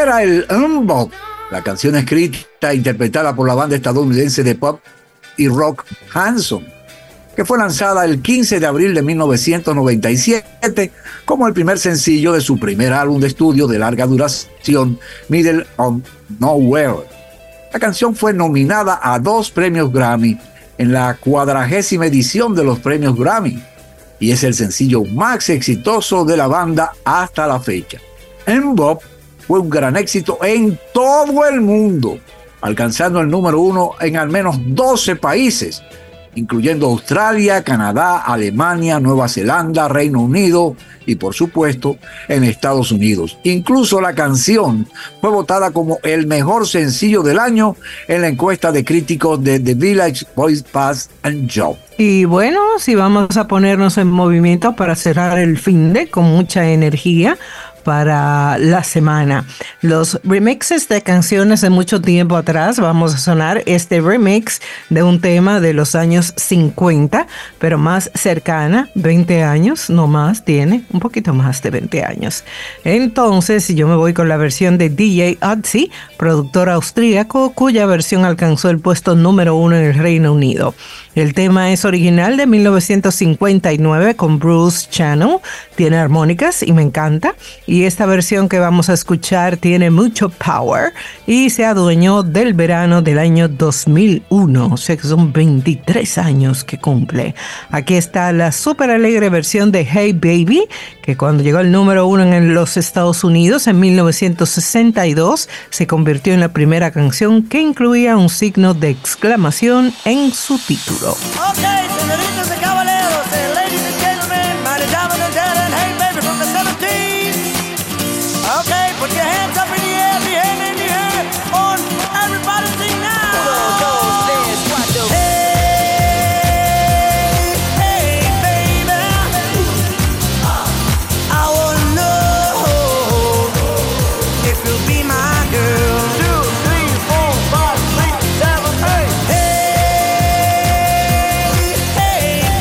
era el Mbop, la canción escrita e interpretada por la banda estadounidense de pop y rock Hanson, que fue lanzada el 15 de abril de 1997 como el primer sencillo de su primer álbum de estudio de larga duración, Middle of Nowhere. La canción fue nominada a 2 premios Grammy en la 40ª edición de los premios Grammy y es el sencillo más exitoso de la banda hasta la fecha. Mbop fue un gran éxito en todo el mundo, alcanzando el número 1 en al menos 12 países, incluyendo Australia, Canadá, Alemania, Nueva Zelanda, Reino Unido y, por supuesto, en Estados Unidos. Incluso la canción fue votada como el mejor sencillo del año en la encuesta de críticos de The Village Voice Pass and Job. Y bueno, si vamos a ponernos en movimiento para cerrar el finde con mucha energía para la semana. Los remixes de canciones de mucho tiempo atrás, vamos a sonar este remix de un tema de los años 50, pero más cercana, 20 años, no más, tiene un poquito más de 20 años. Entonces yo me voy con la versión de DJ Ötzi, productor austríaco, cuya versión alcanzó el puesto número 1 en el Reino Unido. El tema es original de 1959 con Bruce Channel, tiene armónicas y me encanta. Y esta versión que vamos a escuchar tiene mucho power y se adueñó del verano del año 2001, o sea que son 23 años que cumple. Aquí está la súper alegre versión de Hey Baby, que cuando llegó al número 1 en los Estados Unidos en 1962, se convirtió en la primera canción que incluía un signo de exclamación en su título. Okay, señoritas y caballeros, ladies and gentlemen, my damas and herren, Hey Baby from the 70s. Okay, put your hands up in the air, the hand in the air, on everybody sing now. 1, 2, 3, 4. Hey, hey, baby, I wanna know if you'll be my girl. 2, 3, 4, 5, 6, 7, 8. Hey, hey,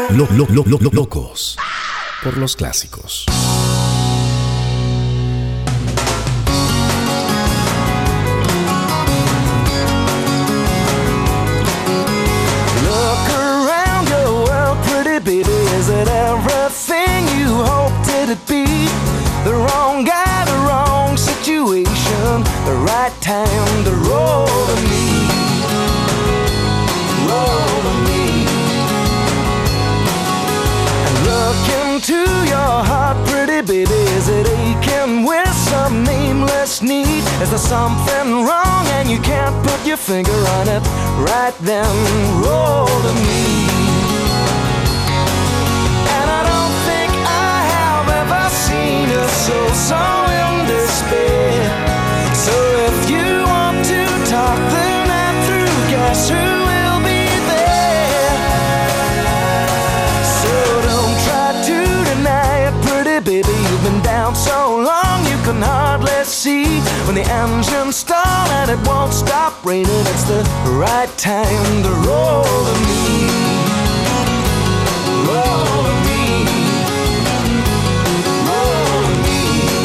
Locos por los clásicos. Look around your world, pretty baby. Is it everything you hoped it'd be? The wrong guy, the wrong situation, the right time to roll to me. Roll to me. And look into your heart, pretty baby. Is it aching with some nameless need? Is there something wrong and you can't put your finger on it? Right then, roll to me. And I don't think I have ever seen a soul so in despair. So if you want to talk the night through, guess who will be there? So don't try to deny it, pretty baby. You've been down so long you can hardly see. When the engine stalled and it won't stop raining, it's the right time to roll to me. Roll to me. Roll to me.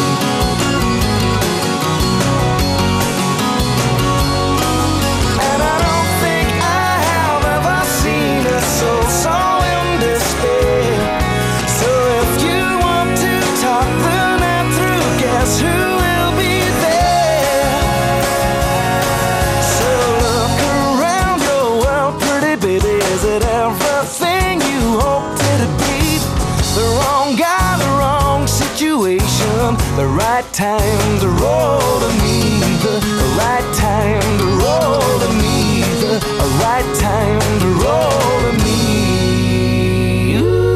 And I don't think I have ever seen a soul so in despair. So if you want to talk the night through, guess who will be there? So look around your world, pretty baby. Is it everything you hoped it'd be? The wrong guy, the wrong situation, the right time to roll to me. The right time to roll to me. The right time to roll to me.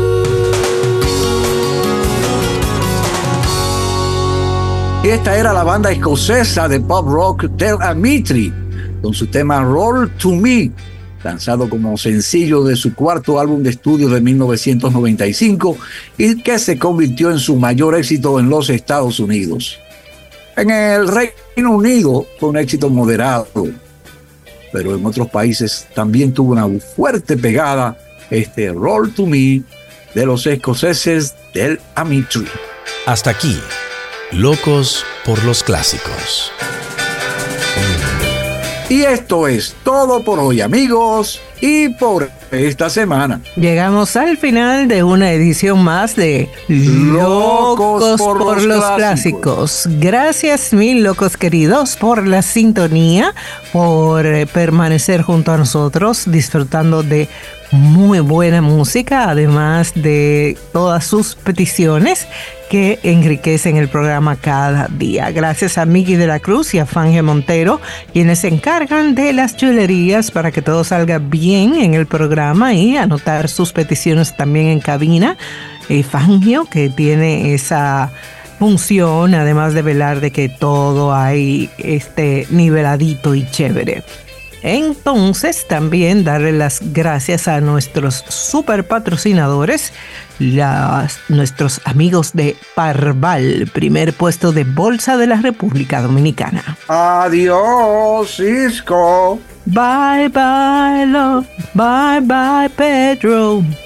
Y esta era la banda escocesa de pop rock Del Amitri, con su tema Roll to Me, lanzado como sencillo de su cuarto álbum de estudio de 1995 y que se convirtió en su mayor éxito en los Estados Unidos. En el Reino Unido fue un éxito moderado, pero en otros países también tuvo una fuerte pegada este Roll to Me de los escoceses Del Amitri. Hasta aquí, Locos por los clásicos. Y esto es todo por hoy, amigos, y por esta semana. Llegamos al final de una edición más de Locos por los Clásicos. Gracias, mil locos queridos, por la sintonía, por permanecer junto a nosotros, disfrutando de muy buena música, además de todas sus peticiones que enriquecen el programa cada día. Gracias a Miki de la Cruz y a Fangio Montero, quienes se encargan de las chulerías para que todo salga bien en el programa, y anotar sus peticiones también en cabina. Fangio, que tiene esa función, además de velar de que todo hay niveladito y chévere. Entonces, también darle las gracias a nuestros super patrocinadores, nuestros amigos de Parval, primer puesto de bolsa de la República Dominicana. Adiós, Cisco. Bye bye, love. Bye bye, Pedro.